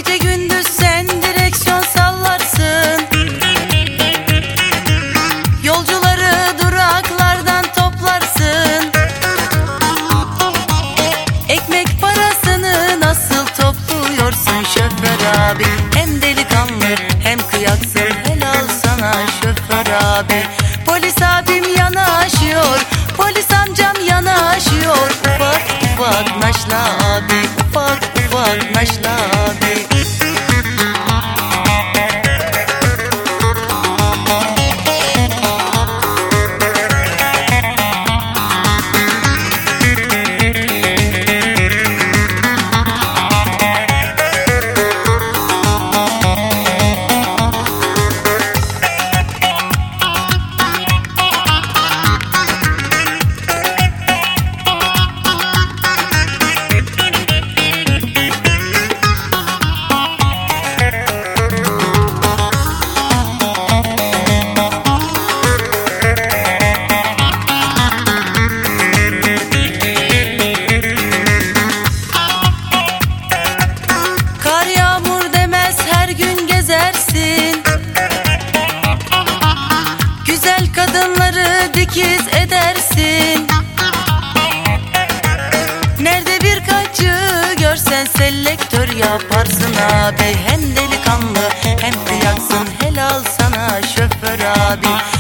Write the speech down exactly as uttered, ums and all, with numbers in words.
Gece gündüz sen direksiyon sallarsın, yolcuları duraklardan toplarsın. Ekmek parasını nasıl topluyorsun şoför abi? Hem delikanlı hem kıyaksın, helal sana şoför abi. Polis abim yanaşıyor, polis amcam yanaşıyor. Ufak ufak naşla abi, ufak ufak naşla abi. Güzel kadınları dikiz edersin. Nerede birkaçı görsen selektör yaparsın abi. Hem delikanlı hem kıyaksın, helal sana şoför abi.